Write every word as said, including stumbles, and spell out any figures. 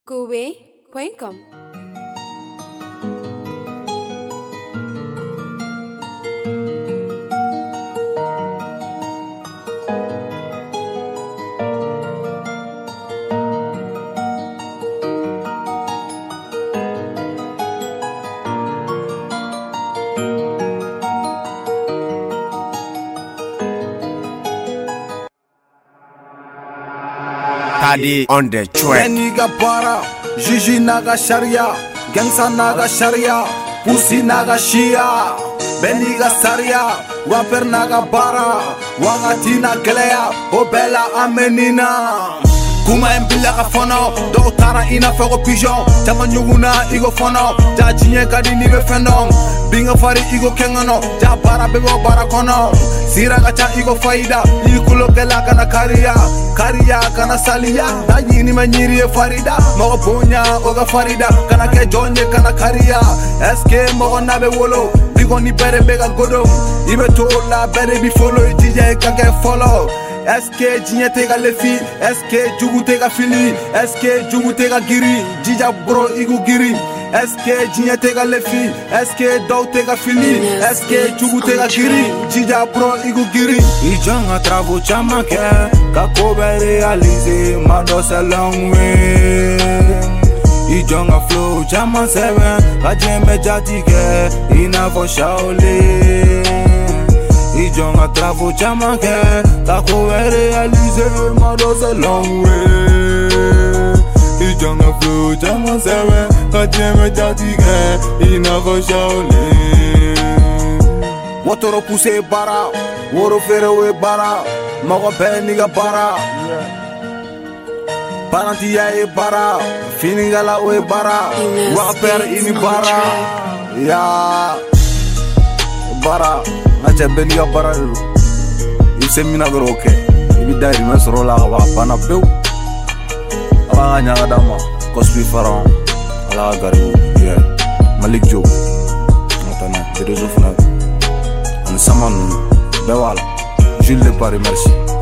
Kowe point com. Tadi on the track. Beniga para, Gigi naga sharia, Gangsta naga sharia, Pussy naga shia. Beniga saria, Wapper naga bara, Wagatina kelea, Obella amenina. Kuma embila ka fono, do tara ina fego pigeon. Tama nyuguna igo fono, ja jinye kadi ni be fendom. Binga fari igo kengano, ja bara bego bara kono. Sira gacha igo faida, ikulo kela kana kariya, kariya kana saliya. Da yini manyiri e farida, mogo bonya oga farida, kana ke jonye kana kariya. S K mogo nabe wolo, bigo ni bere bega godom. Ibe tola bere bi follow, ijije kake follow. S K jinye tega lefi, S K jugu tega fili, S K jugu tega giri, jija bro igu giri. S K jinye tega lefi, S K dou tega fili, S K jugu tega giri, jija bro igu giri. Ijonga travo chama ke, kakobe realize, mando se long way. Ijonga flow chama seven, kajeme jatike, ina for shaole. Ijonga travo chama ke, kakobe realize, mando se long way. Ijonga flow chama seven, kajeme jatike, ina for shaole. Wotoro puse bara, woro fere we bara, mogo be niga bara. Parantiya e bara, finingala we bara, Wapper ini bara. Ya bara, ngache be niga bara dulu. Ise mina goroke, ibi dari mesro la wa bana peu. Ala nyanga dama, Cosby Pharaon, ala garibu, yeah, Malik Joe, matana, de réseau fana. Saman Bewal, Jules de Paris, merci.